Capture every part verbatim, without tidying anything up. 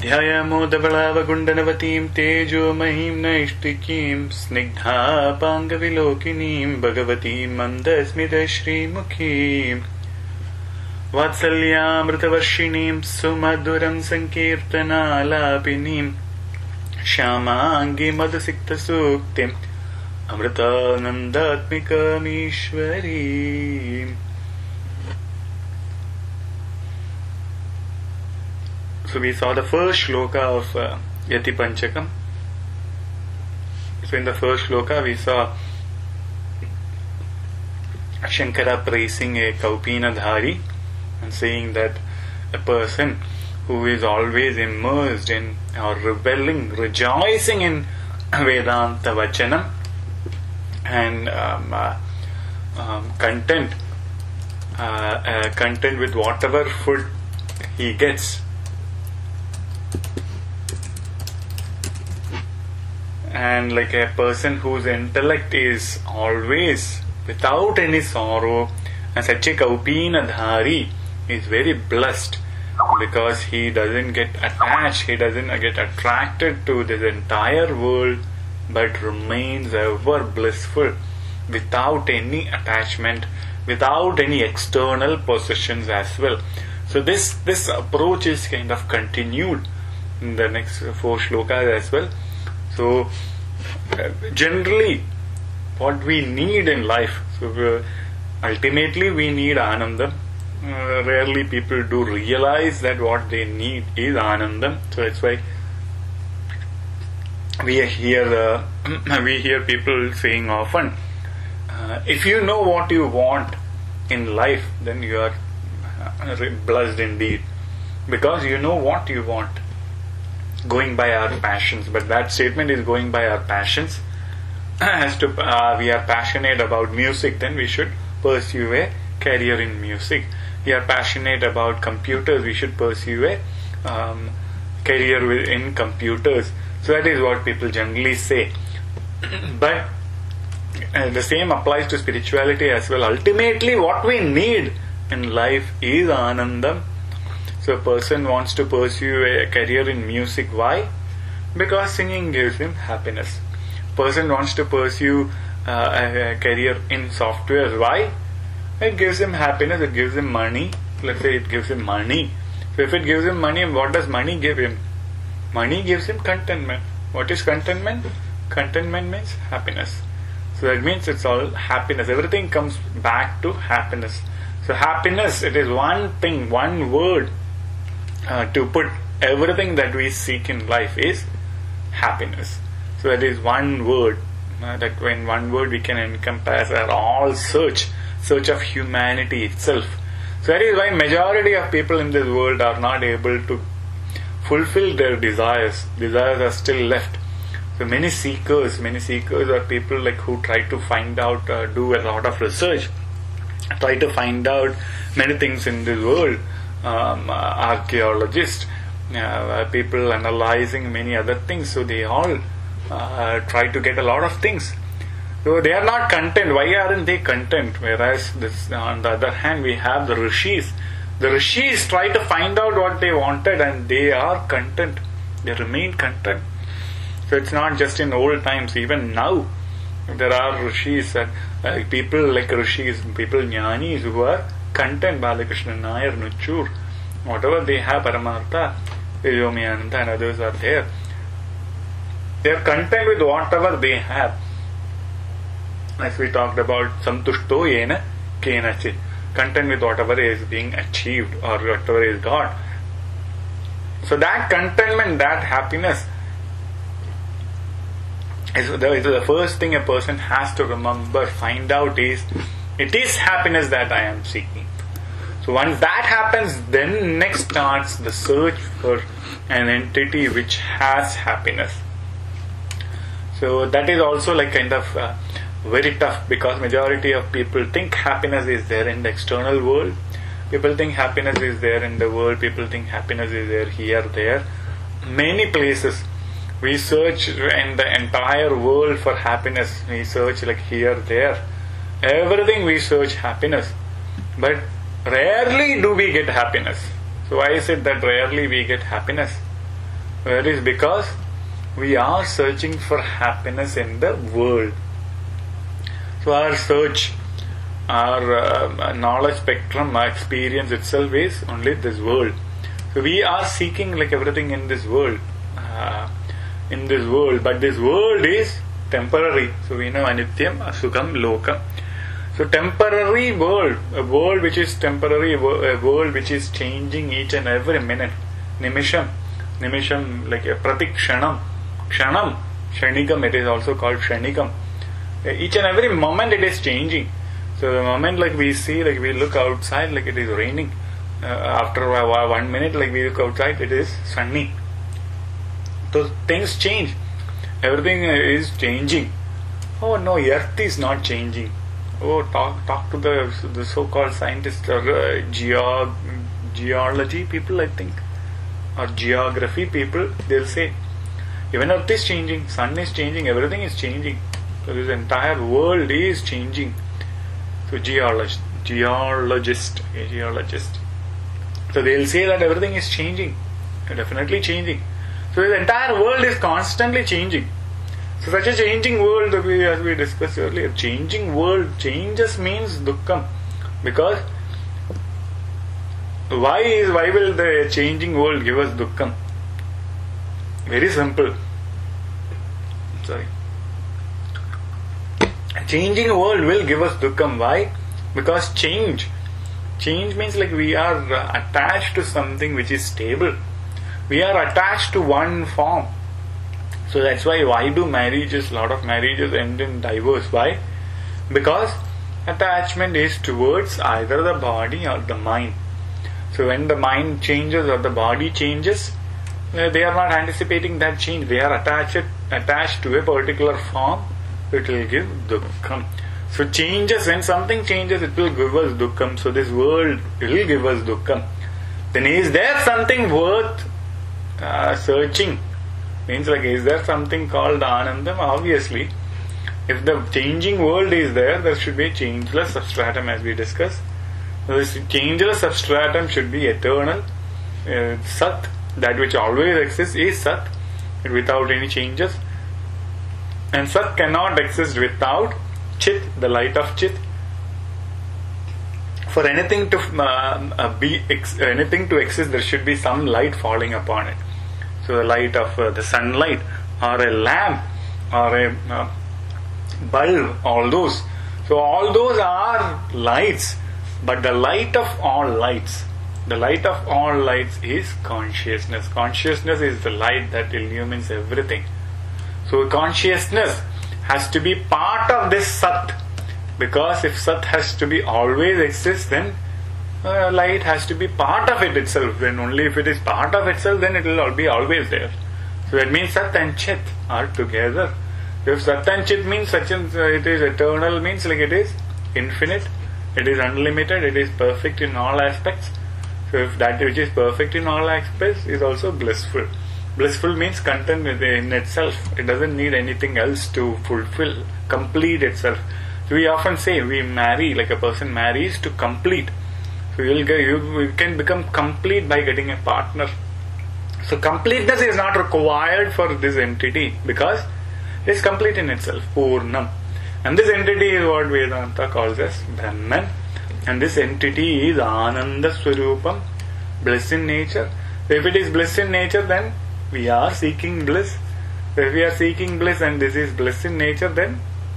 ध्यायामोदबलावगुण्डनवतीं तेजोमहीं नैष्टिकीं स्निग्धापाङ्गविलोकिनीं भगवतीं मन्दस्मितश्रीमुखीं वात्सल्यामृतवर्षिणीं सुमधुरं सङ्कीर्तनालापिनीं श्यामाङ्गीं मधुसिक्तसूक्तिम् अमृतानन्दात्मिकामीश्वरीम्. So we saw the first shloka of uh, Yati Panchakam. So in the first shloka we saw Shankara praising a Kaupina Dhari and saying that a person who is always immersed in or reveling, rejoicing in Vedanta Vachanam and um, uh, um, content, uh, uh, content with whatever food he gets. And like a person whose intellect is always without any sorrow, and such a Kaupina Dhari is very blessed because he doesn't get attached, he doesn't get attracted to this entire world, but remains ever blissful without any attachment, without any external possessions as well. So this this approach is kind of continued in the next four shlokas as well. So uh, generally what we need in life, so uh, ultimately we need Anandam. Uh, rarely people do realize that what they need is Anandam. So that's why we hear uh, we hear people saying often, uh, if you know what you want in life, then you are uh, blessed indeed, because you know what you want, going by our passions. But that statement is going by our passions. As to uh, we are passionate about music, then we should pursue a career in music. We are passionate about computers, we should pursue a um, career in computers. So that is what people generally say. But uh, the same applies to spirituality as well. Ultimately what we need in life is Anandam. So a person wants to pursue a career in music. Why? Because singing gives him happiness. Person wants to pursue uh, a career in software. Why? It gives him happiness, it gives him money. Let's say it gives him money. So if it gives him money, what does money give him? Money gives him contentment. What is contentment? Contentment means happiness. So that means it's all happiness. Everything comes back to happiness. So happiness, it is one thing, one word uh, to put everything that we seek in life is happiness. So that is one word. Uh, that when one word we can encompass our all search, search of humanity itself. So that is why majority of people in this world are not able to fulfill their desires. Desires are still left. So many seekers, many seekers are people like who try to find out, uh, do a lot of research, try to find out many things in this world. Um, uh, archaeologists, uh, people analyzing many other things. So they all uh, try to get a lot of things. So they are not content. Why aren't they content? Whereas this, on the other hand, we have the rishis. The rishis try to find out what they wanted and they are content. They remain content. So it's not just in old times. Even now, there are rishis and uh, people like rishis, people jnanis who are content. Balakrishna Nair, Nuchur, whatever they have, Paramartha, Yomiyananda and others are there. They are content with whatever they have. As we talked about, Santushto yena kenachit, content with whatever is being achieved or whatever is got. So that contentment, that happiness is the, is the first thing a person has to remember, find out is, it is happiness that I am seeking. So once that happens, then next starts the search for an entity which has happiness. So that is also like kind of uh, very tough, because majority of people think happiness is there in the external world. People think happiness is there in the world. People think happiness is there here, there. Many places. We search in the entire world for happiness. We search like here, there. Everything we search happiness. But rarely do we get happiness. So why is it that rarely we get happiness? That is because we are searching for happiness in the world. So our search, our uh, knowledge spectrum, our experience itself is only this world. So we are seeking like everything in this world, uh, in this world. But this world is temporary. So we know anityam, asukam, lokam. So temporary world, a world which is temporary, a world which is changing each and every minute. Nimisham, nimisham like a pratikshanam, kshanam, shanikam, it is also called shanikam. Each and every moment it is changing. So the moment like we see, like we look outside, like it is raining. Uh, after one minute, like we look outside, it is sunny. So things change. Everything is changing. Oh no, earth is not changing. Oh, talk talk to the the so-called scientists or uh, geo, geology people, I think, or geography people. They'll say even earth is changing, sun is changing, everything is changing. So this entire world is changing. So geologist, geologist, okay, geologist. So they'll say that everything is changing, definitely changing. So the entire world is constantly changing. So such a changing world, as we discussed earlier, changing world, changes means dukkham. Because why is why will the changing world give us dukkham? Very simple. Sorry. Changing world will give us dukkham. Why? Because change. Change means like we are uh, attached to something which is stable. We are attached to one form. So that's why why do marriages, lot of marriages end in divorce? Why? Because attachment is towards either the body or the mind. So when the mind changes or the body changes, uh, they are not anticipating that change. They are attached attached to a particular form. It will give dukkham. So changes, when something changes, it will give us dukkham. So this world will give us dukkham. Then is there something worth uh, searching? Means like, is there something called Anandam? Obviously, if the changing world is there, there should be a changeless substratum, as we discussed. So this changeless substratum should be eternal. Uh, Sat, that which always exists, is Sat, without any changes. And Sat cannot exist without Chit, the light of Chit. For anything to uh, uh, be ex- anything to exist, there should be some light falling upon it. So the light of uh, the sunlight, or a lamp, or a uh, bulb, all those. So all those are lights, but the light of all lights, the light of all lights is consciousness. Consciousness is the light that illumines everything. So consciousness has to be part of this Sat, because if Sat has to be always exist, then uh, light has to be part of it itself. Then only if it is part of itself, then it will be always there. So that means Sat and Chit are together. If Sat and Chit means such and uh, it is eternal, means like it is infinite, it is unlimited, it is perfect in all aspects. So if that which is perfect in all aspects is also blissful. Blissful means content in itself. It doesn't need anything else to fulfill, complete itself. So we often say we marry, like a person marries to complete. So you'll get, you, you can become complete by getting a partner. So completeness is not required for this entity because it is complete in itself, Purnam. And this entity is what Vedanta calls as Brahman. And this entity is Ananda Swarupam, bliss in nature. So if it is bliss in nature, then we are seeking bliss. So if we are seeking bliss and this is bliss in nature, then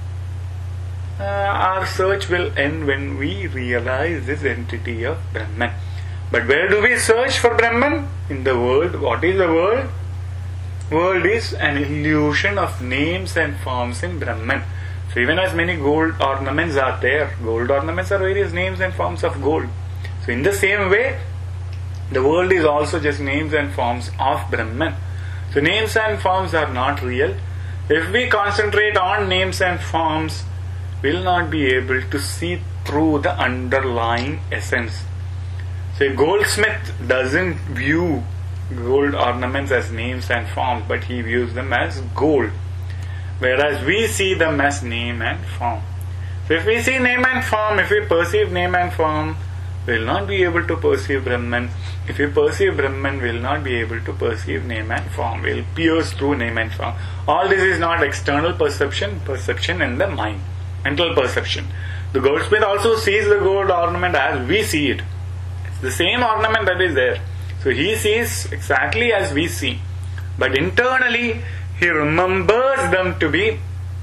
uh, our search will end when we realize this entity of Brahman. But where do we search for Brahman? In the world. What is the world? World is an illusion of names and forms in Brahman. So even as many gold ornaments are there, gold ornaments are various names and forms of gold. So in the same way, the world is also just names and forms of Brahman. So names and forms are not real. If we concentrate on names and forms, we will not be able to see through the underlying essence. So a goldsmith doesn't view gold ornaments as names and forms, but he views them as gold. Whereas we see them as name and form. So if we see name and form, if we perceive name and form, we will not be able to perceive Brahman. If we perceive Brahman, we will not be able to perceive name and form. We will pierce through name and form. All this is not external perception, perception in the mind, mental perception. The goldsmith also sees the gold ornament as we see it. It's the same ornament that is there. So he sees exactly as we see. But internally, he remembers them to be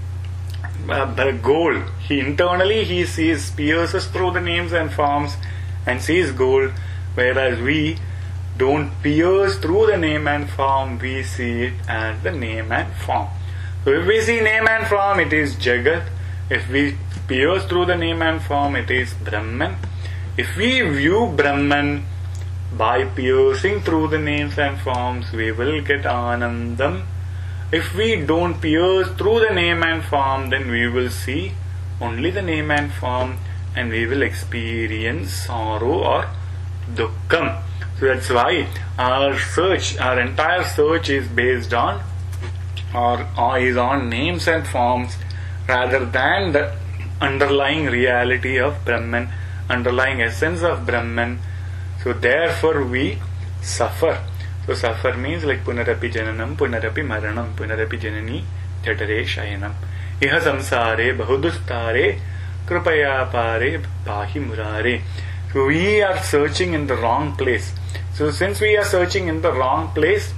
uh, gold. He internally he sees, pierces through the names and forms and sees gold, whereas we don't pierce through the name and form, we see it as the name and form. So if we see name and form, it is Jagat. If we pierce through the name and form, it is Brahman. If we view Brahman by piercing through the names and forms, we will get Anandam. If we don't pierce through the name and form, then we will see only the name and form, and we will experience sorrow or dukkham. So that's why our search, our entire search is based on or, or is on names and forms rather than the underlying reality of Brahman, underlying essence of Brahman. So therefore we suffer. So suffer means like punarapi jananam, punarapi maranam, punarapi janani jatare shayanam. Iha samsare bahudustare krupaya pare pahi murare. So we are searching in the wrong place. So since we are searching in the wrong place,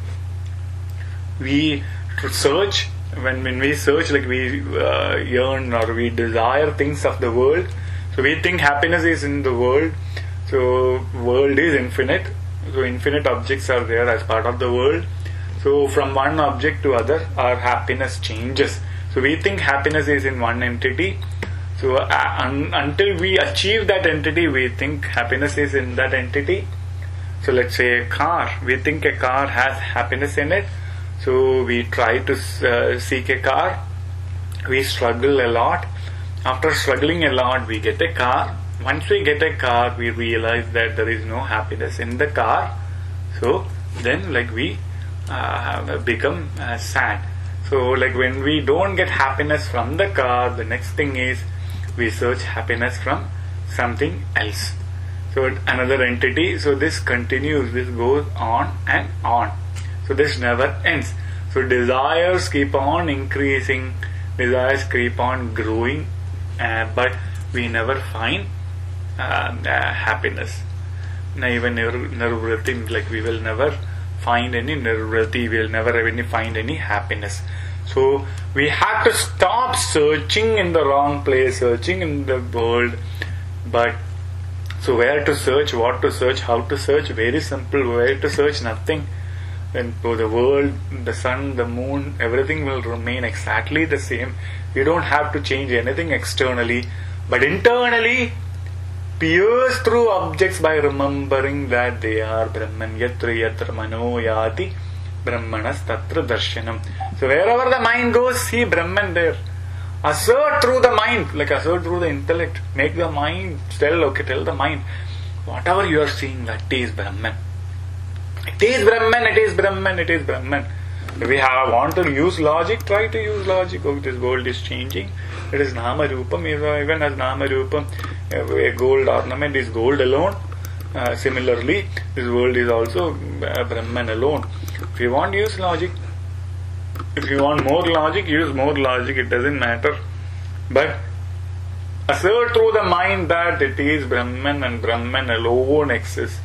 we search, when, when we search, like we uh, yearn or we desire things of the world. So we think happiness is in the world. So world is infinite. So infinite objects are there as part of the world. So from one object to other, our happiness changes. So we think happiness is in one entity. So uh, un- until we achieve that entity, we think happiness is in that entity. So let's say a car. We think a car has happiness in it. So we try to uh, seek a car. We struggle a lot. After struggling a lot, we get a car. Once we get a car, we realize that there is no happiness in the car. So then like we uh, become uh, sad. So like when we don't get happiness from the car, the next thing is we search happiness from something else. So another entity. So this continues, this goes on and on. So this never ends. So desires keep on increasing, desires keep on growing, uh, but we never find uh, uh, happiness. Now even nirvrati, like we will never find any nirvrati, we will never any find any happiness. So we have to stop searching in the wrong place, searching in the world. But so where to search, what to search, how to search? Very simple. Where to search? Nothing. Then for the world, the sun, the moon, everything will remain exactly the same. You don't have to change anything externally, but internally, pierce through objects by remembering that they are Brahman. Yatra yatra mano yati Brahmanas tatra darshanam. So wherever the mind goes, see Brahman there. Assert through the mind, like assert through the intellect. Make the mind tell, okay, tell the mind, whatever you are seeing, that is Brahman. It is Brahman, it is Brahman, it is Brahman. If we have, want to use logic, try to use logic. Oh, this gold is changing. It is Nama Rupam. Even as Nama Rupam, a gold ornament is gold alone. Uh, similarly, this world is also uh, Brahman alone. If you want to use logic, if you want more logic, use more logic. It doesn't matter. But assert through the mind that it is Brahman and Brahman alone exists.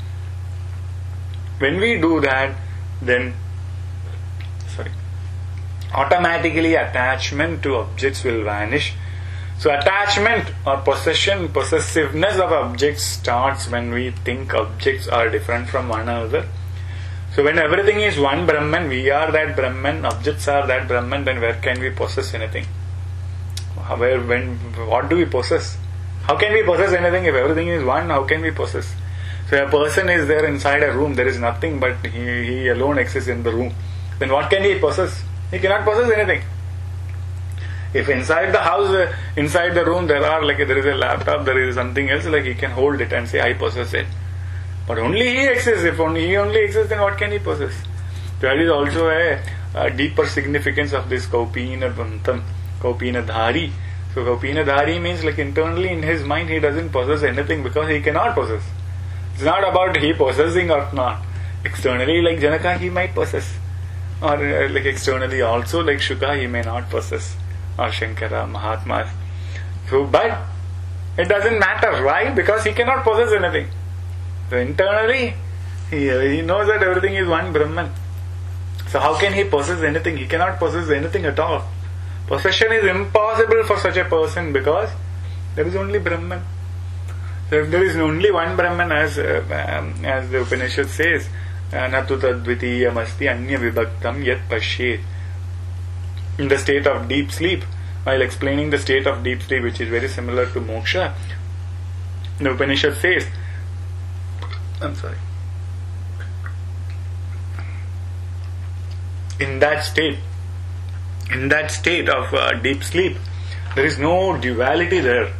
When we do that, then sorry, automatically attachment to objects will vanish. So attachment or possession, possessiveness of objects starts when we think objects are different from one another. So when everything is one Brahman, we are that Brahman, objects are that Brahman, then where can we possess anything? Where, when, what do we possess? How can we possess anything if everything is one? How can we possess? So a person is there inside a room, there is nothing but he, he alone exists in the room. Then what can he possess? He cannot possess anything. If inside the house, uh, inside the room there are, like there is a laptop, there is something else, like he can hold it and say, I possess it. But only he exists. If only he only exists, then what can he possess? That is also a, a deeper significance of this Kaupina Bantam, Kaupina Dhari. So Kaupina Dhari means like internally in his mind he doesn't possess anything because he cannot possess. It's not about he possessing or not. Externally, like Janaka, he might possess. Or uh, like externally also, like Shuka, he may not possess. Or Shankara, Mahatmas. So, but it doesn't matter. Why? Because he cannot possess anything. So internally, he, he knows that everything is one Brahman. So how can he possess anything? He cannot possess anything at all. Possession is impossible for such a person because there is only Brahman. So if there is only one Brahman, as uh, um, as the Upanishad says, Natu tadvitiyam asti anya vibhaktam yat pashyet. In the state of deep sleep, while explaining the state of deep sleep, which is very similar to moksha, the Upanishad says, I'm sorry, in that state, in that state of uh, deep sleep, there is no duality there.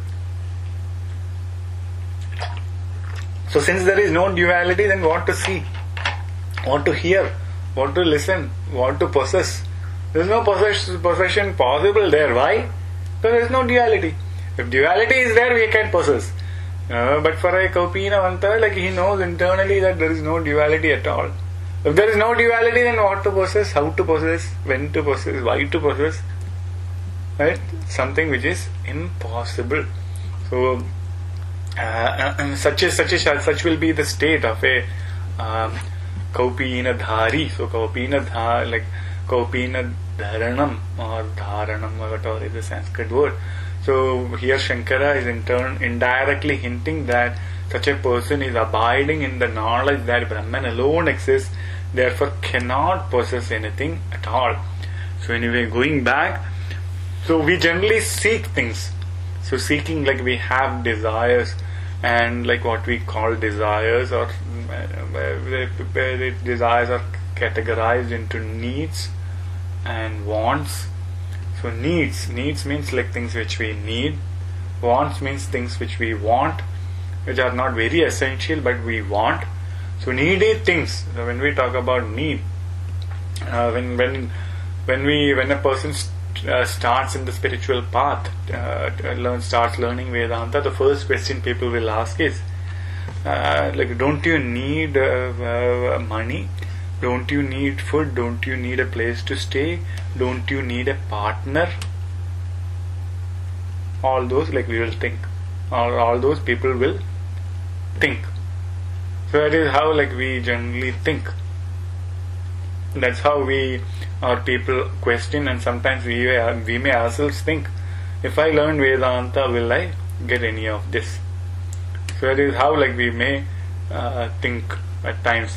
So since there is no duality, then what to see, what to hear, what to listen, what to possess? There is no possess- possession possible there. Why? Because there is no duality. If duality is there, we can possess. Uh, but for a Kaupina Vanta, like he knows internally that there is no duality at all. If there is no duality, then what to possess, how to possess, when to possess, why to possess? Right? Something which is impossible. So, uh, such a, such a, such will be the state of a um, Kaupina Dhari. So, Kaupina Dhari, like Kaupina Dharanam or Dharanam, whatever is the Sanskrit word. So, here Shankara is in turn indirectly hinting that such a person is abiding in the knowledge that Brahman alone exists, therefore cannot possess anything at all. So anyway, going back, so we generally seek things. So seeking, like we have desires, and like what we call desires, or uh, desires are categorized into needs and wants. So needs, needs means like things which we need. Wants means things which we want, which are not very essential but we want. So needy things. So when we talk about need, uh, when when when we when a person st- uh, starts in the spiritual path, uh, learn starts learning Vedanta, the first question people will ask is, uh, like, don't you need uh, uh, money? Don't you need food? Don't you need a place to stay? Don't you need a partner? All those, like, we will think. All, all those people will think. So that is how, like, we generally think. That's how we, our people question, and sometimes we we may ourselves think, if I learn Vedanta, will I get any of this? So that is how, like, we may uh, think at times.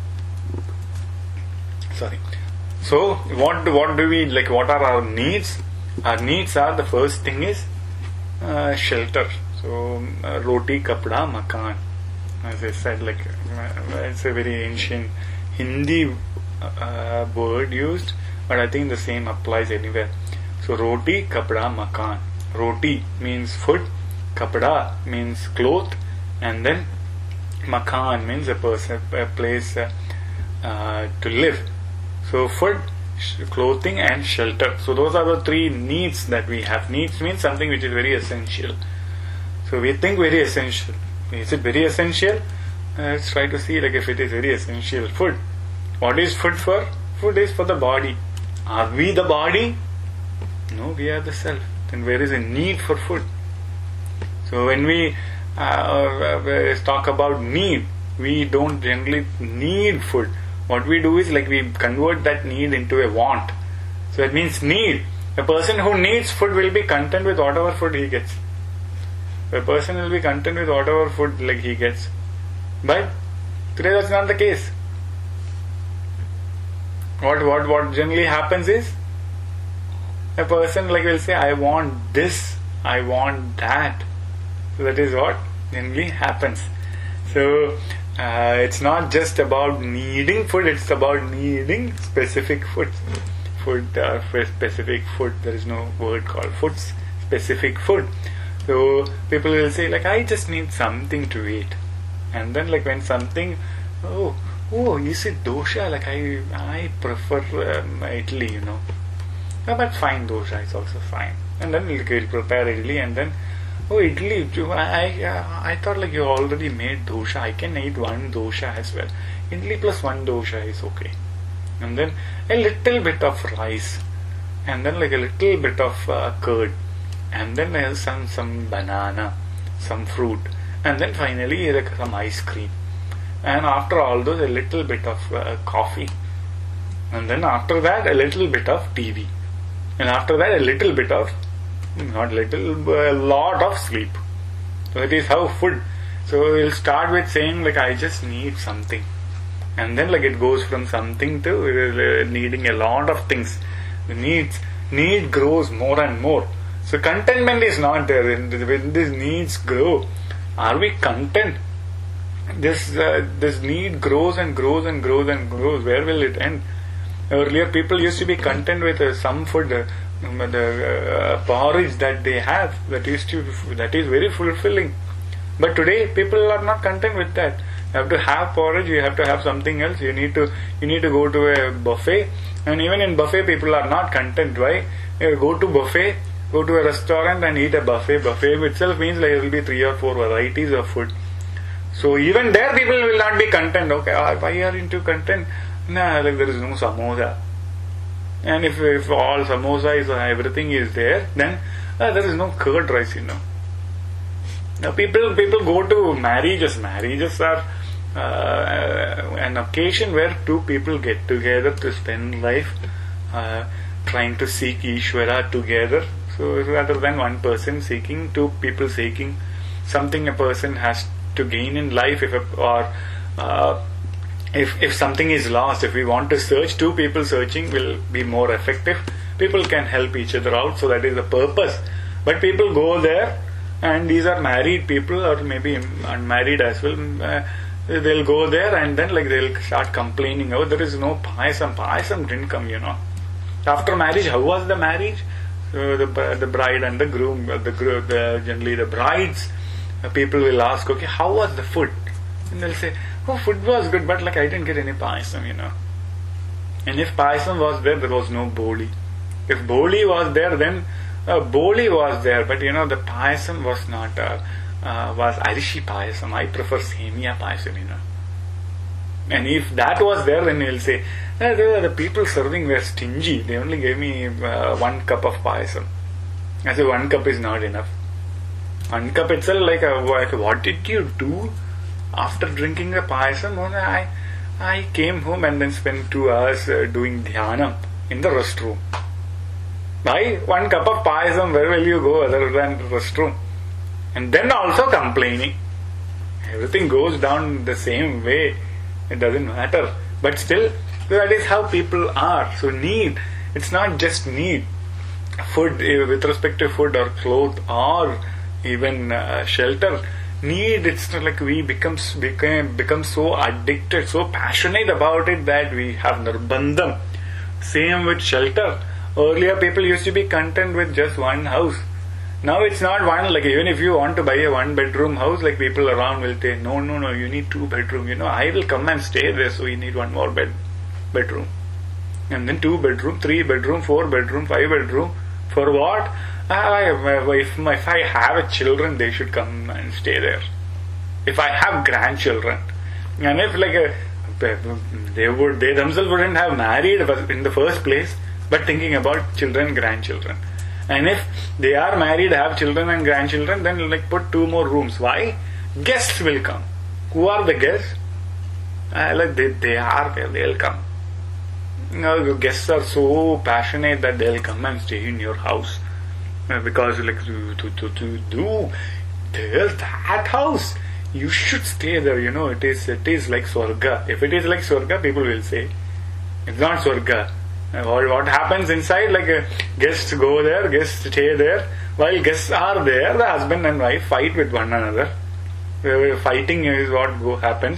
Sorry. So what what do we like? What are our needs? Our needs are, the first thing is uh, shelter. So uh, roti, kapda, makan. As I said, like uh, it's a very ancient Hindi uh, word used, but I think the same applies anywhere. So roti, kapda, makan. Roti means food, kapda means cloth, and then makan means a person, a place uh, uh, to live. So food, sh- clothing and shelter. So those are the three needs that we have. Needs means something which is very essential. So we think very essential. Is it very essential? Uh, let's try to see, like, if it is very essential. Food. What is food for? Food is for the body. Are we the body? No, we are the self. Then where is a need for food? So when we uh, uh, talk about need, we don't generally need food. What we do is, like, we convert that need into a want. So it means need. A person who needs food will be content with whatever food he gets. A person will be content with whatever food, like, he gets. But today that's not the case. What what what generally happens is, a person, like, will say, I want this, I want that. So that is what generally happens. So Uh, it's not just about needing food, it's about needing specific food. Food, uh, for specific food, there is no word called foods, specific food. So people will say, like, I just need something to eat. And then, like, when something, oh, oh, is it dosha? Like, I I prefer um, idli, you know. Oh, but fine, dosha is also fine. And then we'll, we'll prepare idli, and then Oh, idli. I, I, I thought like you already made dosha. I can eat one dosha as well. Idli plus one dosha is okay. And then a little bit of rice. And then like a little bit of uh, curd. And then uh, some, some banana. Some fruit. And then finally like some ice cream. And after all those, a little bit of uh, coffee. And then after that, a little bit of T V. And after that, a little bit of, not little, a lot of sleep. So that is how food. So we'll start with saying like, I just need something. And then like it goes from something to uh, needing a lot of things. The needs, need grows more and more. So contentment is not there. When these needs grow, are we content? This uh, this need grows and grows and grows and grows. Where will it end? Earlier, people used to be content with uh, some food, uh, the uh, porridge that they have. That used to that is very fulfilling. But today, people are not content with that. You have to have porridge. You have to have something else. You need to you need to go to a buffet. And even in buffet, people are not content. Why? You go to buffet, go to a restaurant and eat a buffet. Buffet itself means like there will be three or four varieties of food. So even there people will not be content. Okay, why are you into content? Nah, like there is no samosa. And if, if all samosa is, uh, everything is there, then uh, there is no curd rice, you know. Now people people go to marriages. Marriages are uh, an occasion where two people get together to spend life uh, trying to seek Ishvara together. So rather than one person seeking, two people seeking something a person has to gain in life, if a, or uh, if if something is lost, if we want to search, two people searching will be more effective. People can help each other out, so that is the purpose. But people go there, and these are married people or maybe unmarried as well. Uh, they'll go there and then like they'll start complaining, oh, there is no payasam. Payasam didn't come, you know. After marriage, how was the marriage? So the the bride and the groom, the, the generally the brides. People will ask, okay, how was the food? And they'll say, oh, food was good, but like I didn't get any payasam, you know. And if payasam was there, there was no boli. If boli was there, then uh, boli was there, but you know the payasam was not, uh, uh, was arishi payasam. I prefer semia payasam, you know. And if that was there, then he'll say, eh, the people serving were stingy. They only gave me uh, one cup of payasam. I say one cup is not enough. One cup itself, like, uh, what did you do after drinking the payasam? Oh, I, I came home and then spent two hours uh, doing dhyanam in the restroom. Why? One cup of payasam, where will you go other than the restroom? And then also complaining. Everything goes down the same way. It doesn't matter. But still, that is how people are. So need, it's not just need. Food, with respect to food or clothes or even uh, shelter, need, it's not like we become, become, become so addicted, so passionate about it that we have nirbandham. Same with shelter. Earlier people used to be content with just one house. Now it's not one, like even if you want to buy a one bedroom house, like people around will say, no, no, no, you need two bedroom, you know, I will come and stay there, so you need one more bed bedroom. And then two bedroom, three bedroom, four bedroom, five bedroom. For what? I, if, if I have a children, they should come and stay there. If I have grandchildren, and if like a, they would, they themselves wouldn't have married in the first place, but thinking about children, grandchildren. And if they are married, have children and grandchildren, then like put two more rooms. Why? Guests will come. Who are the guests? Uh, like they, they are there, they'll come. You know, the guests are so passionate that they'll come and stay in your house. Uh, because like to, to, to, to do there's that house, you should stay there, you know, it is it is like Swarga. If it is like Swarga, people will say it's not Swarga. Uh, what, what happens inside, like uh, guests go there, guests stay there. While guests are there, the husband and wife fight with one another. Uh, fighting is what go, happens.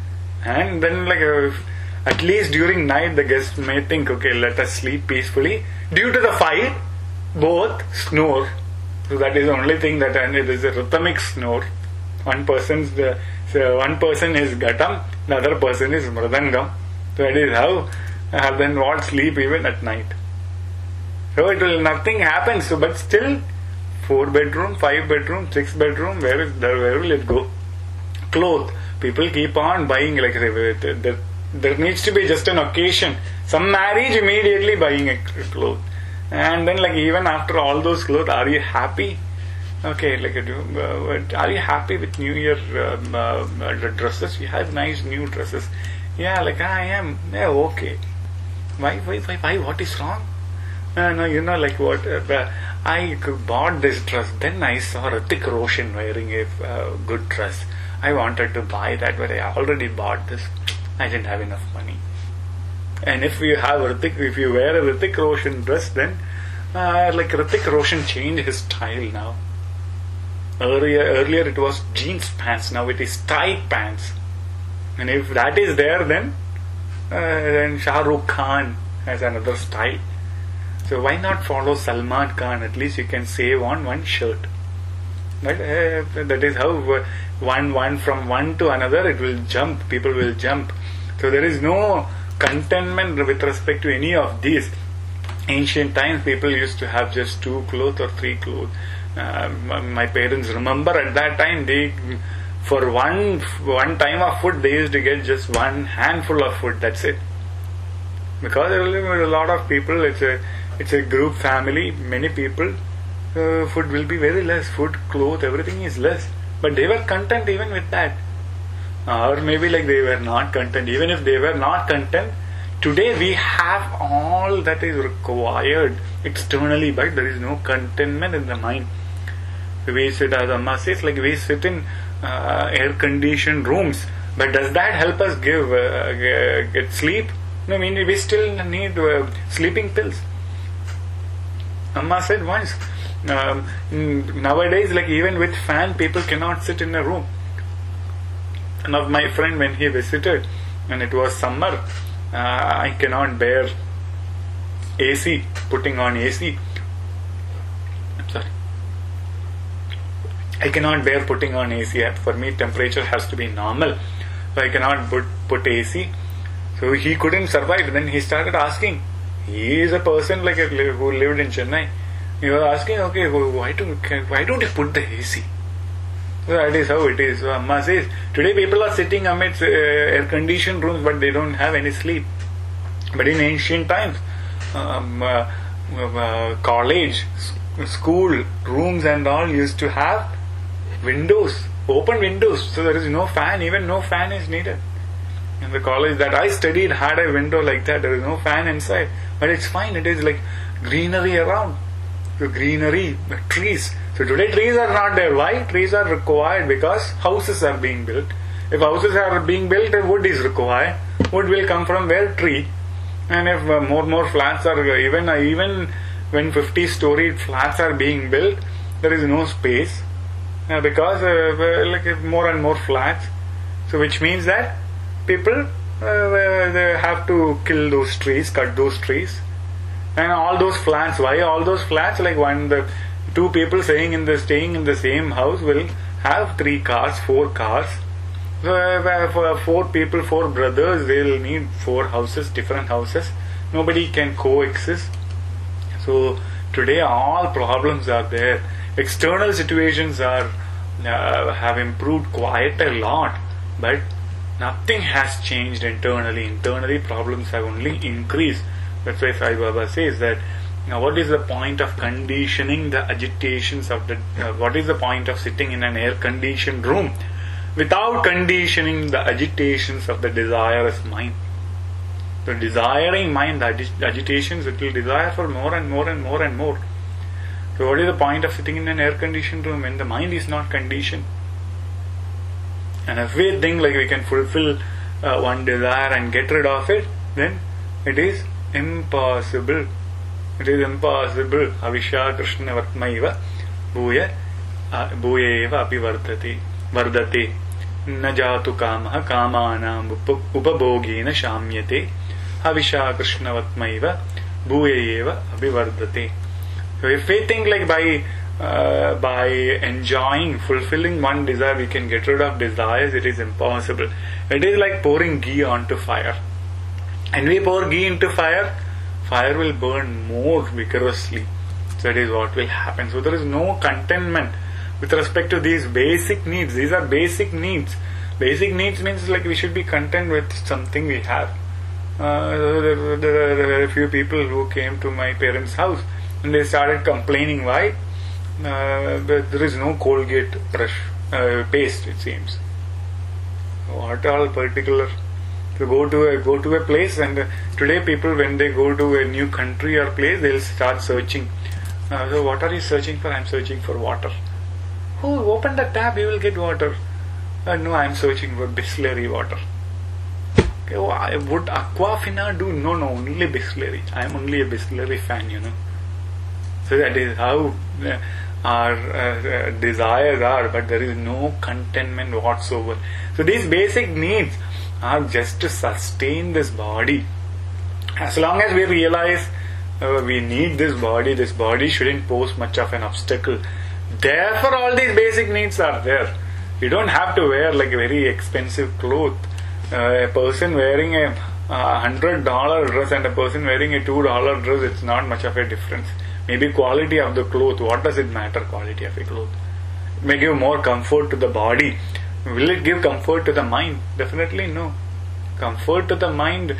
And then like uh, at least during night the guests may think, okay, let us sleep peacefully. Due to the fight, both snore. So that is the only thing that, and it is a rhythmic snore. One person's the, so one person is Ghatam, the other person is Mridangam. So that is how uh, then what sleep even at night. So it will nothing happens. So but still four bedroom, five bedroom, six bedroom, where is there, where will it go? Clothes. People keep on buying, like there, there needs to be just an occasion. Some marriage, immediately buying a cloth. And then like even after all those clothes, are you happy? Okay, like uh, are you happy with New Year um, uh, dresses? You have nice new dresses. Yeah, like I am. Yeah, okay. Why, why, why, why? What is wrong? Uh, no, you know, like what? Uh, I bought this dress. Then I saw Hrithik Roshan wearing a uh, good dress. I wanted to buy that, but I already bought this. I didn't have enough money. And if you have Hrithik, if you wear a Hrithik Roshan dress, then uh, like Hrithik Roshan changed his style now. Earlier, earlier it was jeans pants. Now it is tight pants. And if that is there, then uh, then Shah Rukh Khan has another style. So why not follow Salman Khan? At least you can save on one shirt. Right? Uh, that is how uh, one one from one to another it will jump. People will jump. So there is no contentment with respect to any of these. Ancient times, people used to have just two clothes or three clothes. Uh, my parents remember at that time they for one one time of food they used to get just one handful of food. That's it. Because they live with a lot of people. It's a it's a group family. Many people. Uh, food will be very less. Food, clothes, everything is less. But they were content even with that. Or maybe like they were not content. Even if they were not content, today we have all that is required externally, but there is no contentment in the mind. We sit, as Amma says, like we sit in uh, air-conditioned rooms. But does that help us give uh, get sleep? No, I mean we still need uh, sleeping pills. Amma said once. Um, nowadays, like even with fan, people cannot sit in a room. One of my friend, when he visited, and it was summer, uh, I cannot bear A C. Putting on A C. I'm sorry. I cannot bear putting on A C. For me, temperature has to be normal. So I cannot put put A C. So he couldn't survive. Then he started asking. He is a person like a, who lived in Chennai. He was asking, okay, why don't why don't you put the A C? So that is how it is. So Amma says, today people are sitting amidst uh, air-conditioned rooms, but they don't have any sleep. But in ancient times, um, uh, uh, college, school, rooms and all used to have windows, open windows. So there is no fan, even no fan is needed. In the college that I studied had a window like that. There is no fan inside. But it's fine. It is like greenery around. So greenery, trees. So today trees are not there. Why? Trees are required because houses are being built. If houses are being built, wood is required. Wood will come from where? Tree. And if uh, more and more flats are, even uh, even when fifty story flats are being built, there is no space. Uh, because uh, like more and more flats. So which means that people uh, they have to kill those trees, cut those trees. And all those flats, why all those flats? Like one, the two people staying in the staying in the same house will have three cars, four cars. So uh, for four people, four brothers, they'll need four houses, different houses. Nobody can coexist. So today all problems are there. External situations are uh, have improved quite a lot, but nothing has changed internally. Internally, problems have only increased. That's why Sai Baba says that now what is the point of conditioning the agitations of the uh, what is the point of sitting in an air conditioned room without conditioning the agitations of the desirous mind? The desiring mind, the agi- agitations, it will desire for more and more and more and more. So what is the point of sitting in an air conditioned room when the mind is not conditioned? And if we think like we can fulfill uh, one desire and get rid of it, then it is impossible. It is impossible. Avisha Krishna Vatmaiva Bhuya Bhuyeva Api Vardate Vardate Na Jatu Kamaha Kamanam Upabhogena Shamyate Avisha Krishna Vatmaiva Bhuyeva Api Vardate. So if we think like by uh, by enjoying, fulfilling one desire, we can get rid of desires, it is impossible. It is like pouring ghee onto fire. And we pour ghee into fire, fire will burn more vigorously. So that is what will happen. So there is no contentment with respect to these basic needs. These are basic needs. Basic needs means like we should be content with something we have. Uh, there, there, there were a few people who came to my parents' house and they started complaining why uh, there is no Colgate brush uh, paste, it seems. What all particular? To go to a go to a place, and uh, today people, when they go to a new country or place, they'll start searching. Uh, so what are you searching for? I'm searching for water. Oh, open the tap, you will get water. Uh, no, I'm searching for Bisleri water. Okay, oh, I, would Aquafina do? No, no, only Bisleri. I'm only a Bisleri fan, you know. So that is how uh, our uh, uh, desires are, but there is no contentment whatsoever. So these basic needs are just to sustain this body. As long as we realize uh, we need this body, this body shouldn't pose much of an obstacle. Therefore all these basic needs are there. You don't have to wear like a very expensive cloth. Uh, a person wearing a uh, hundred dollar dress and a person wearing a two dollar dress, it's not much of a difference. Maybe quality of the cloth. What does it matter, quality of a cloth? It may give more comfort to the body. Will it give comfort to the mind? Definitely no. Comfort to the mind.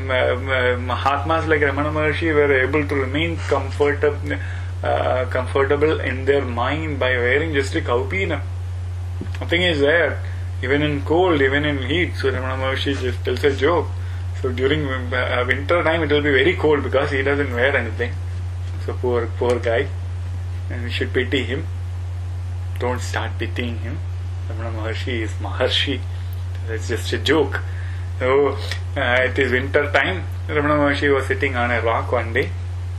Mahatmas like Ramana Maharshi were able to remain comfortable, uh, comfortable in their mind by wearing just a kaupina. Nothing is there. Even in cold, even in heat. So Ramana Maharshi just tells a joke. So during uh, winter time it will be very cold because he doesn't wear anything. So poor, poor guy. And we should pity him. Don't start pitying him. Ramana Maharshi is Maharshi. That's just a joke. So uh, it is winter time. Ramana Maharshi was sitting on a rock one day.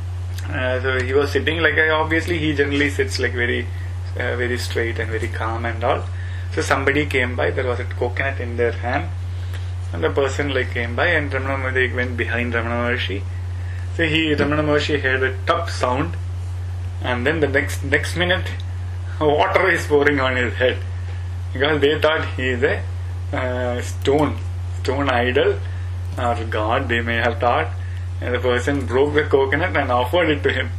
Uh, so he was sitting like uh, obviously he generally sits like very, uh, very straight and very calm and all. So somebody came by. There was a coconut in their hand, and the person like came by, and Ramana Maharshi went behind Ramana Maharshi. So he Ramana Maharshi heard a tough sound, and then the next next minute, water is pouring on his head. Because they thought he is a uh, stone, stone idol or god, they may have thought, and the person broke the coconut and offered it to him.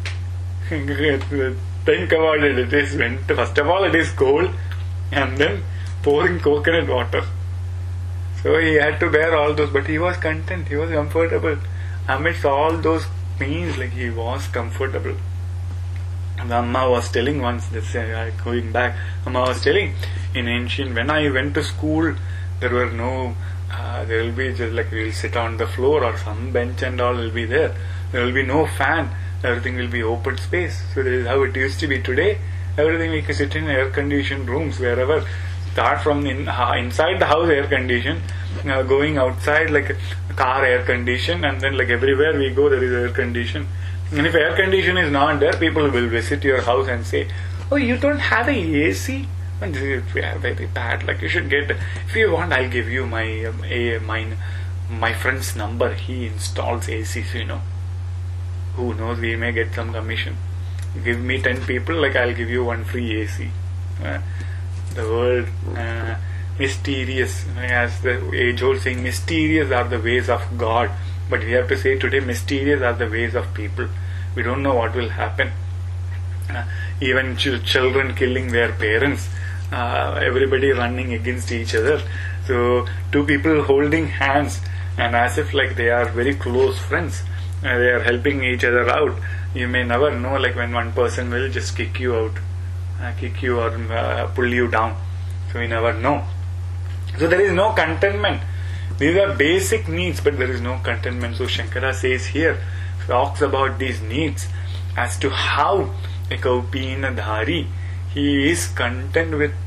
Think about it, it is winter. First of all, it is cold, and then pouring coconut water. So he had to bear all those, but he was content, he was comfortable. Amidst all those pains, like he was comfortable. And Amma was telling once, this uh, going back, Amma was telling, in ancient, when I went to school, there were no, uh, there will be just like we will sit on the floor or some bench and all will be there. There will be no fan, everything will be open space. So that is how it used to be. Today, everything we can sit in air conditioned rooms, wherever. Start from in, uh, inside the house air condition, uh, going outside like a car air condition, and then like everywhere we go there is air condition. And if air condition is not there, people will visit your house and say, "Oh, you don't have a A C? And this is very bad. Like you should get. If you want, I'll give you my um, a my my friend's number. He installs A Cs. You know. Who knows? We may get some commission. Give me ten people. Like I'll give you one free A C." Uh, the world uh, mysterious, as the age-old saying, mysterious are the ways of God. But we have to say today, mysterious are the ways of people. We don't know what will happen. Uh, even ch- children killing their parents, uh, everybody running against each other. So two people holding hands and as if like they are very close friends. Uh, they are helping each other out. You may never know, like when one person will just kick you out, uh, kick you or uh, pull you down. So we never know. So there is no contentment. These are basic needs, but there is no contentment. So Shankara says here, talks about these needs as to how a Kaupina Dhari, he is content with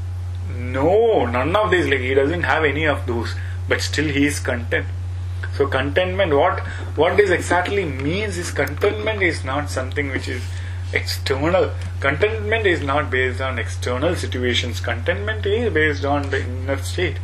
no, none of these. Like he doesn't have any of those, but still he is content. So contentment, what what this exactly means is contentment is not something which is external. Contentment is not based on external situations. Contentment is based on the inner state.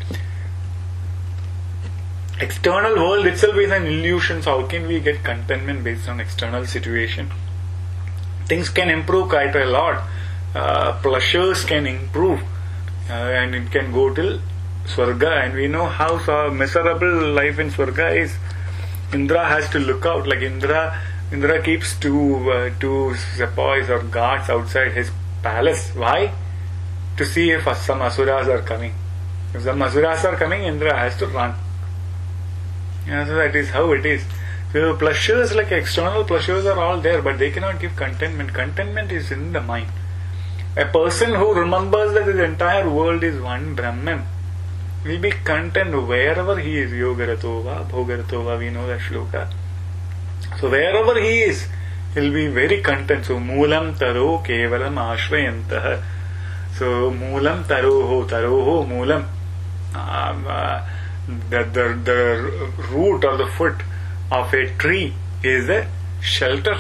External world itself is an illusion. So how can we get contentment based on external situation? Things can improve quite a lot. Uh, pleasures can improve, uh, and it can go till Swarga, and we know how uh, miserable life in Swarga is. Indra has to look out. Like Indra, Indra keeps two uh, two sepoys or guards outside his palace. Why? To see if some asuras are coming. If some asuras are coming, Indra has to run. Yeah, so that is how it is. So pleasures, like external pleasures, are all there, but they cannot give contentment. Contentment is in the mind. A person who remembers that his entire world is one Brahman will be content wherever he is. Yogaratova, Bhogaratova, we know that shloka. So wherever he is, he will be very content. So Moolam Taro Kevalam Ashrayantaha. So Moolam Taroho, Taroho, Moolam. Um, uh, the, the, the root or the foot of a tree is the shelter.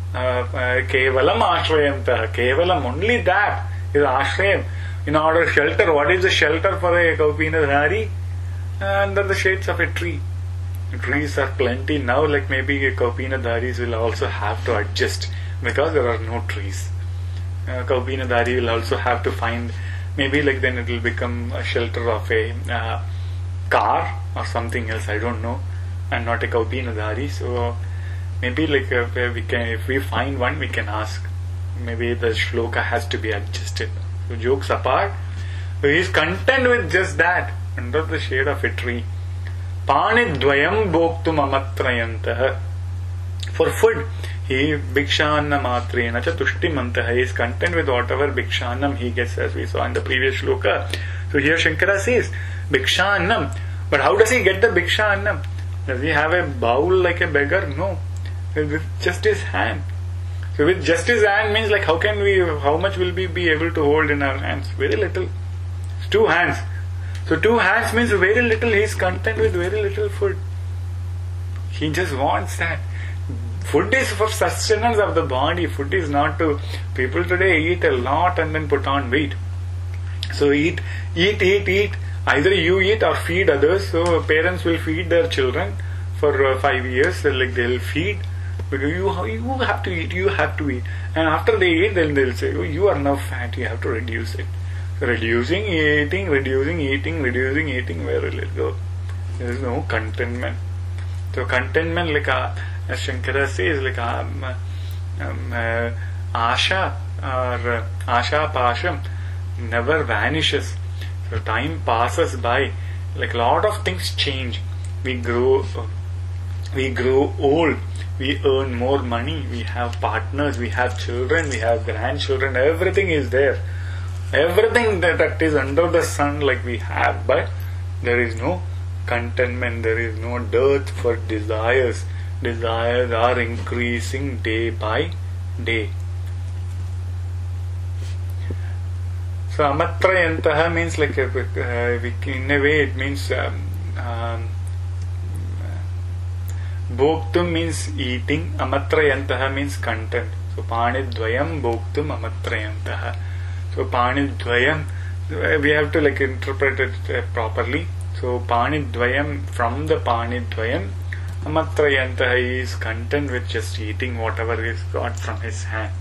Kevalam Ashrayantaha. Kevalam, only that is Ashrayam. In order to shelter, what is the shelter for a Kaupinadhari? Under the shades of a tree. Trees are plenty now, like maybe Kaupinadharis will also have to adjust because there are no trees. Uh, Kaupinadhari will also have to find, maybe like then it will become a shelter of a uh, car or something else, I don't know. I'm not a Kaupinadhari, so maybe like uh, we can, if we find one, we can ask. Maybe the shloka has to be adjusted. So jokes apart, so he is content with just that, under the shade of a tree. Panidvayam bhoktum amatrayantaha. For food, he bhikshanna matrena cha tushtimantaha. He is content with whatever bhikshanam he gets, as we saw in the previous shloka. So here Shankara says bhikshannam. But how does he get the bhikshannam? Does he have a bowl like a beggar? No. With just his hand. So with just his hand means like how can we, how much will we be able to hold in our hands? Very little. It's two hands. So two hands means very little. He is content with very little food. He just wants that. Food is for sustenance of the body. Food is not to... People today eat a lot and then put on weight. So eat, eat, eat, eat. Either you eat or feed others. So parents will feed their children for uh, five years. So like they'll feed. Because you, you have to eat, you have to eat. And after they eat, then they'll say, oh, you are now fat, you have to reduce it. So reducing, eating, reducing, eating, reducing, eating, where will it go? There is no contentment. So contentment, like uh, as Shankara says, like um, um, uh, Asha or uh, Asha Pasham never vanishes. So time passes by. Like a lot of things change. We grow, uh, we grow old. We earn more money, we have partners, we have children, we have grandchildren, everything is there. Everything that, that is under the sun like we have, but there is no contentment, there is no dearth for desires. Desires are increasing day by day. So amatrayantaha means like, a, uh, in a way it means um, um, Bhoktum means eating, amatrayantaha means content. So panidvayam bhoktum amatrayantaha. So panidvayam, we have to like interpret it uh, properly. So panidvayam, from the panidvayam, amatrayantaha is content with just eating whatever is got from his hand.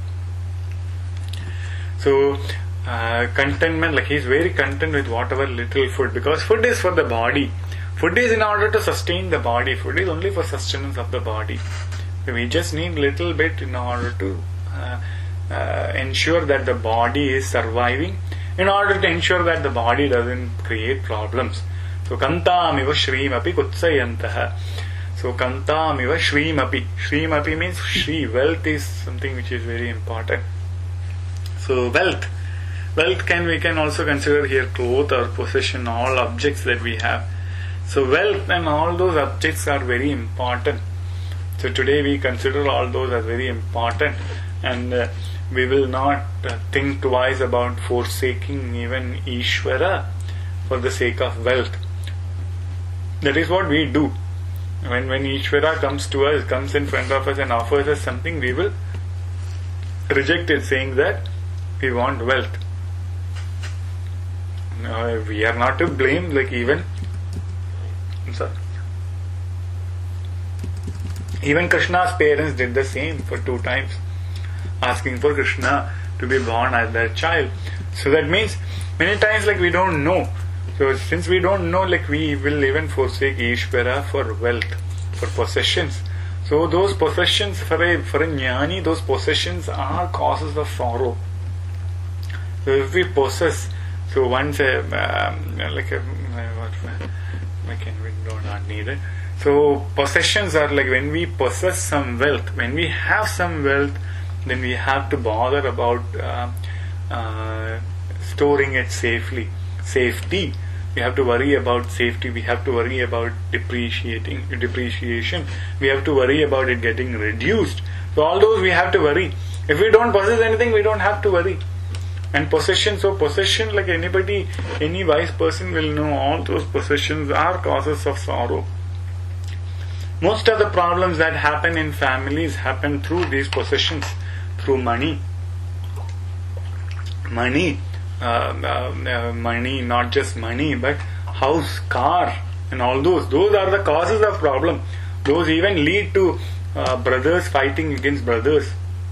So uh, contentment, like he is very content with whatever little food, because food is for the body. Food is in order to sustain the body. Food is only for sustenance of the body. So we just need little bit in order to uh, uh, ensure that the body is surviving, in order to ensure that the body doesn't create problems. So kantamiva shrimapi kutsayantaha. So kantamiva shrimapi. Shrimapi means shri. Wealth is something which is very important. So wealth. Wealth can we can also consider here cloth or possession, all objects that we have. So wealth and all those objects are very important. So today we consider all those as very important, and uh, we will not uh, think twice about forsaking even Ishvara for the sake of wealth. That is what we do. When when Ishvara comes to us, comes in front of us and offers us something, we will reject it, saying that we want wealth. No, we are not to blame, like even Sorry. Even Krishna's parents did the same for two times, asking for Krishna to be born as their child. So that means many times like we don't know. So since we don't know, like we will even forsake Ishvara for wealth, for possessions. So those possessions, for a, for a jnani, those possessions are causes of sorrow. So if we possess, so once a, um, like a, what, I can, we do not need it. So possessions are like when we possess some wealth, when we have some wealth, then we have to bother about uh, uh, storing it safely. Safety. We have to worry about safety. We have to worry about depreciating depreciation. We have to worry about it getting reduced. So all those we have to worry. If we don't possess anything, we don't have to worry. And possession, so possession, like anybody, any wise person will know, all those possessions are causes of sorrow. Most of the problems that happen in families happen through these possessions, through money. Money. Uh, uh, money, not just money, but house, car, and all those. Those are the causes of problem. Those even lead to uh, brothers fighting against brothers.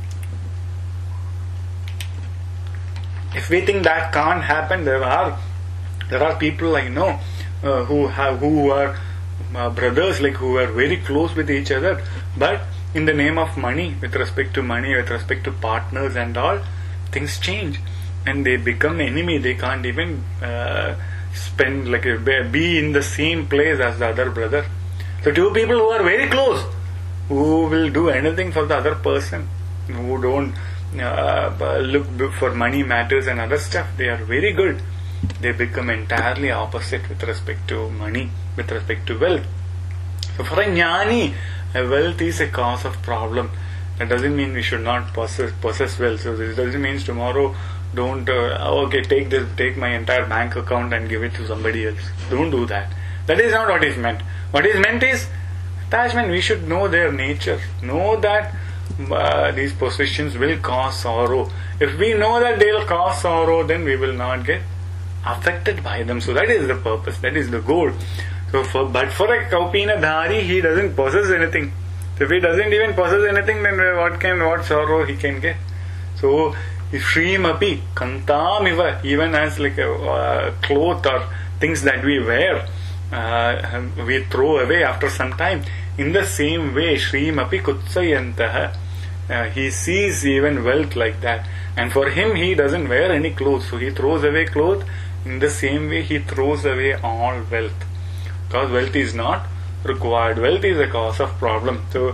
If we think that can't happen, there are there are people I know uh, who have who are uh, brothers, like who are very close with each other, but in the name of money, with respect to money, with respect to partners and all, things change. And they become enemy. They can't even uh, spend like a, be in the same place as the other brother. So two people who are very close, who will do anything for the other person, who don't uh, look for money matters and other stuff, they are very good. They become entirely opposite with respect to money, with respect to wealth. So for a jnani, wealth is a cause of problem. That doesn't mean we should not possess, possess wealth. So this doesn't mean tomorrow don't uh, okay take this take my entire bank account and give it to somebody else. Don't do that. That is not what is meant. What is meant is attachment. We should know their nature, know that uh, these possessions will cause sorrow. If we know that they will cause sorrow, then we will not get affected by them. So that is the purpose, that is the goal. So for, but for a Kaupinadhari, he doesn't possess anything. So if he doesn't even possess anything, then what can what sorrow he can get? So Shrimapi, Kantamiva, even as like a uh, cloth or things that we wear, uh, we throw away after some time. In the same way, Shrimapi Kutsayantaha, uh, he sees even wealth like that. And for him, he doesn't wear any clothes, so he throws away clothes. In the same way, he throws away all wealth. Because wealth is not required. Wealth is a cause of problem. So,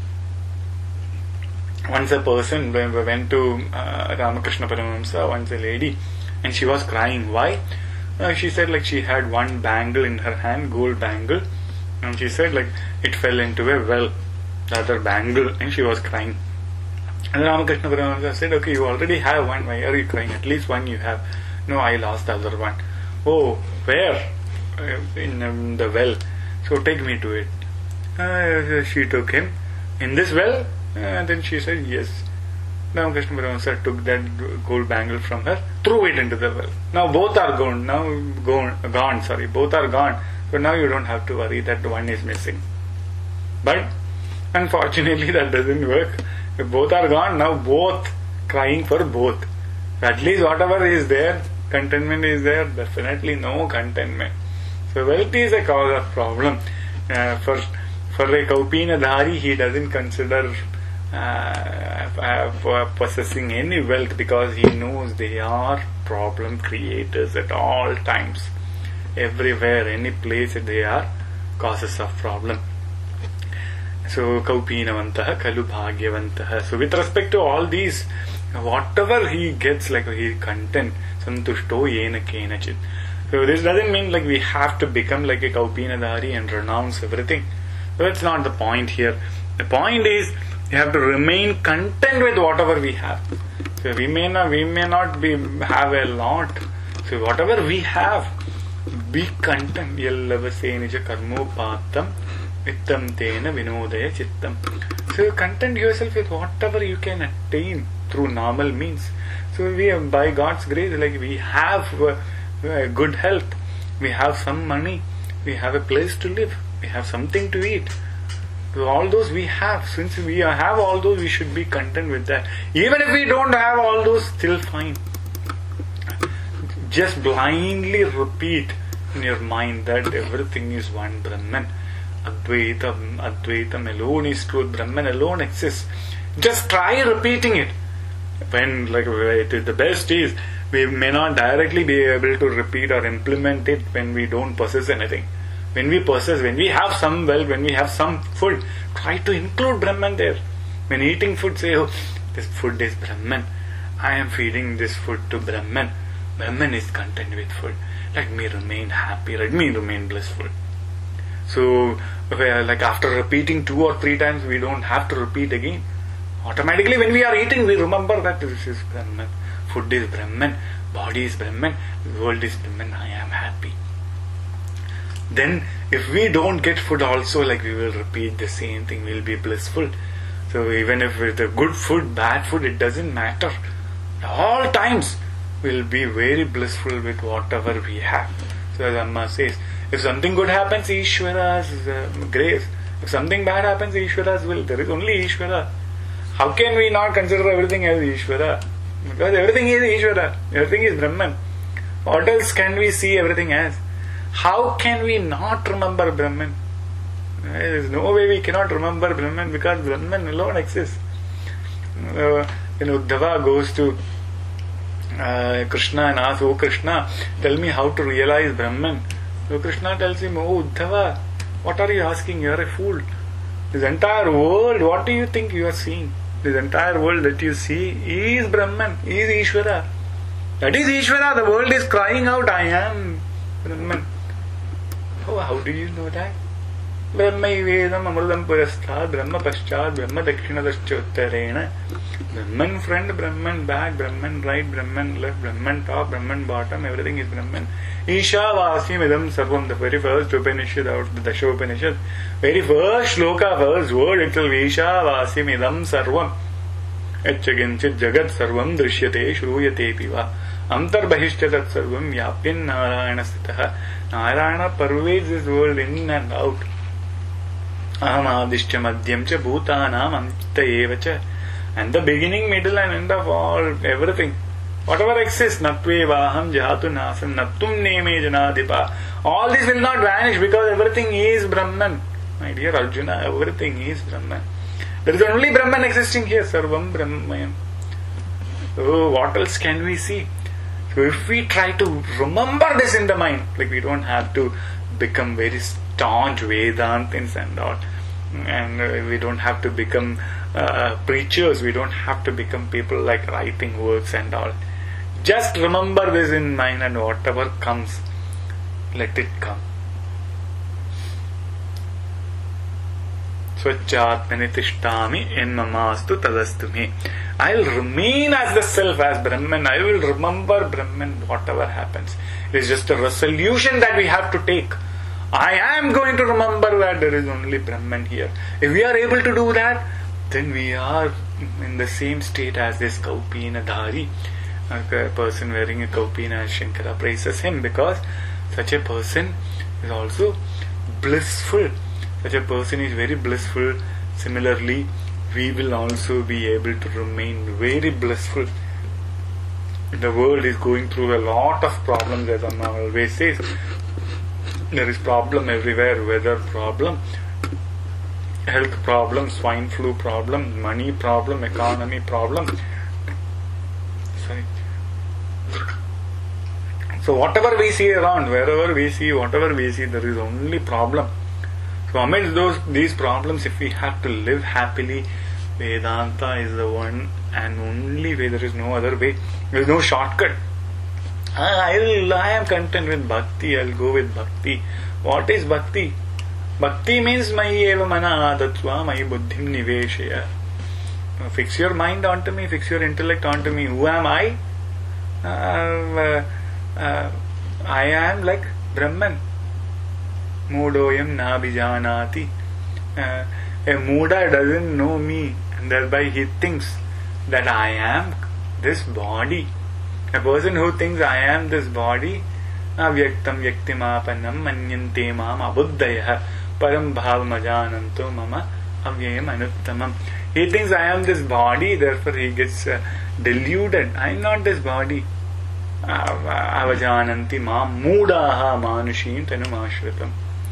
once a person went to uh, Ramakrishna Paramahamsa, once a lady, and she was crying. Why? Uh, she said like she had one bangle in her hand, gold bangle, and she said like it fell into a well, the other bangle, and she was crying. And Ramakrishna Paramahamsa said, okay, you already have one, why are you crying? At least one you have. No, I lost the other one. Oh, where? Uh, in um, the well. So take me to it. Uh, she took him. In this well? And then she said, yes. Now Krishna Paramahamsa took that gold bangle from her, threw it into the well. Now both are gone. Now gone, gone. Sorry, both are gone. So now you don't have to worry that one is missing. But unfortunately, that doesn't work. If both are gone, now both crying for both. At least whatever is there, contentment is there. Definitely no contentment. So wealth is a cause of problem. Uh, for for a Kaupinadhari, he doesn't consider Uh, uh, possessing any wealth because he knows they are problem creators at all times. Everywhere, any place they are causes of problem. So Kaupinavantaha Kalu Bhagyavantaha. So with respect to all these, whatever he gets, like he content, Santushto Yena Kenachit. So this doesn't mean like we have to become like a Kaupinadhari and renounce everything. So that's not the point here. The point is you have to remain content with whatever we have. So we may not, we may not be have a lot. So whatever we have, be content. Yallavasena karmopatam vittam tena vinodaya chittam. So content yourself with whatever you can attain through normal means. So we have, by God's grace, like we have uh, uh, good health, we have some money, we have a place to live, we have something to eat. So all those we have. Since we have all those, we should be content with that. Even if we don't have all those, still fine. Just blindly repeat in your mind that everything is one Brahman. Advaitam, Advaitam alone is truth. Brahman alone exists. Just try repeating it. When, like, it is the best is, we may not directly be able to repeat or implement it when we don't possess anything. When we possess, when we have some wealth, when we have some food, try to include Brahman there. When eating food, say, oh, this food is Brahman. I am feeding this food to Brahman. Brahman is content with food. Let me remain happy. Let me remain blissful. So, like after repeating two or three times, we don't have to repeat again. Automatically, when we are eating, we remember that this is Brahman. Food is Brahman. Body is Brahman. The world is Brahman. I am happy. Then, if we don't get food also, like we will repeat the same thing. We will be blissful. So, even if it's a good food, bad food, it doesn't matter. At all times, we will be very blissful with whatever we have. So, as Amma says, if something good happens, Ishvara's uh, grace. If something bad happens, Ishvara's will. There is only Ishvara. How can we not consider everything as Ishvara? Because everything is Ishvara. Everything is Brahman. What else can we see everything as? How can we not remember Brahman? There is no way we cannot remember Brahman because Brahman alone exists. Uh, when Uddhava goes to uh, Krishna and asks, "Oh Krishna, tell me how to realize Brahman." So Krishna tells him, "Oh Uddhava, what are you asking? You are a fool. This entire world, what do you think you are seeing? This entire world that you see is Brahman, is Ishvara. That is Ishvara. The world is crying out, I am Brahman." Oh, how do you know that? Brahmaivedam amrutam purasthat Brahma paschat Brahma dakshinadaschottarena. Brahman front, Brahman back, Brahman right, Brahman left, Brahman top, Brahman bottom, everything is Brahman. Isha vasim idam sarvam, the very first Upanishad out of the Dasha Upanishad, very first shloka, first word itself, Isha vasim idam sarvam. Etchaginchit jagat sarvam drishyate shruyate piva. Antar bahishya tat sarvam vyapyan narayana sthitah. Narayana pervades this world in and out. Aham adishya madhyam cha bhutanam anta eva cha. And the beginning, middle and end of all, everything. Whatever exists, natvevaham jahatu nasam nattum neme janadipa. All this will not vanish because everything is Brahman. My dear Arjuna, everything is Brahman. There is only Brahman existing here, Sarvam Brahmayam. So what else can we see? So if we try to remember this in the mind, like we don't have to become very staunch Vedantins and all, and uh, we don't have to become uh, preachers, we don't have to become people like writing works and all. Just remember this in mind, and whatever comes, let it come. Swachhatmani tishtami enmamastu tadastu me. I will remain as the self, as Brahman. I will remember Brahman whatever happens. It is just a resolution that we have to take. I am going to remember that there is only Brahman here. If we are able to do that, then we are in the same state as this Kaupina Dhari. A person wearing a Kaupina, as Shankara praises him, because such a person is also blissful. Such a person is very blissful. Similarly, we will also be able to remain very blissful. The world is going through a lot of problems, as Amma always says. There is problem everywhere, weather problem, health problem, swine flu problem, money problem, economy problem. Sorry. So whatever we see around, wherever we see, whatever we see, there is only problem. So amidst those these problems, if we have to live happily, Vedanta is the one and only way. There is no other way. There is no shortcut. I will, I am content with bhakti. I will go with bhakti. What is bhakti? Bhakti means mayi eva mana adatva mayi buddhim niveshaya. Fix your mind onto me. Fix your intellect onto me. Who am I? Uh, uh, uh, I am like Brahman. Mudoyam na bijanati. Uh, a Muda doesn't know me, and thereby he thinks that I am this body. A person who thinks I am this body, avyaktam vyaktimapanam manyante mam abuddhaya param bhavam ajananto mama avyayam anuttamam. He thinks I am this body, therefore he gets uh, deluded. I am not this body. Avajananti mam mudaha manushim tanum ashritam.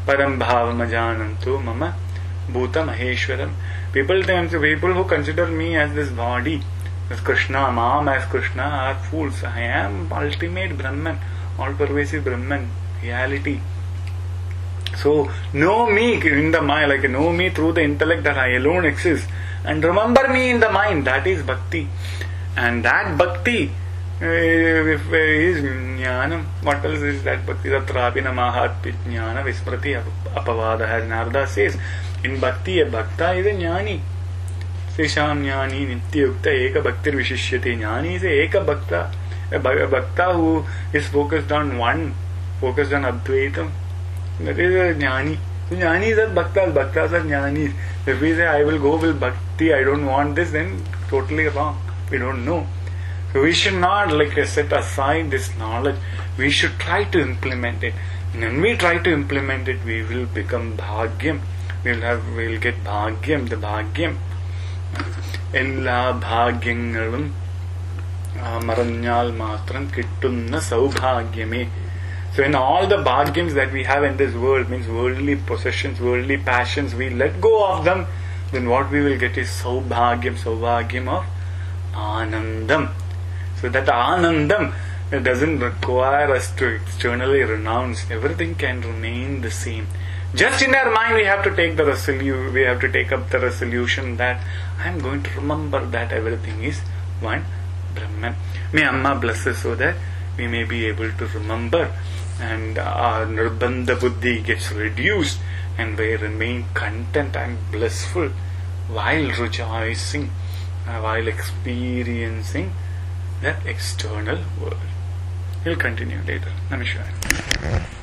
param bhavam ajananto mama bhuta maheshwaram. People tend to, people who consider me as this body, as Krishna, Mam as Krishna, are fools. I am ultimate Brahman, all-pervasive Brahman, reality. So, know me in the mind, like know me through the intellect that I alone exist. And remember me in the mind, that is bhakti. And that bhakti uh, if, uh, is jnanam. What else is that bhakti? Tatrapina mahatpi jnana vismriti apavada, as Narada says. In bhakti, a bhakta is a jnani. Sesham jnani nityukta eka bhaktir vishishyate. Jnani is a eka bhakta. A bhakta who is focused on one, focused on Advaitam. That is a jnani. So jnanis are bhaktas, bhaktas are jnanis. If we say I will go with bhakti, I don't want this, then totally wrong. We don't know. So we should not like set aside this knowledge. We should try to implement it. And when we try to implement it, we will become bhagyam. We'll have, we'll get bhagyam, the bhagyam. Ella bhagyangalum maranyal matram kittunna saubhagyame. So in all the bhagyams that we have in this world, means worldly possessions, worldly passions, we let go of them, then what we will get is saubhagyam, saubhagyam of anandam. So that anandam, it doesn't require us to externally renounce. Everything can remain the same. Just in our mind we have to take the resolu- we have to take up the resolution that I am going to remember that everything is one Brahman. May Amma bless us so that we may be able to remember, and our nirbandha buddhi gets reduced, and we remain content and blissful while rejoicing, uh, while experiencing that external world. We'll continue later. Namaskar.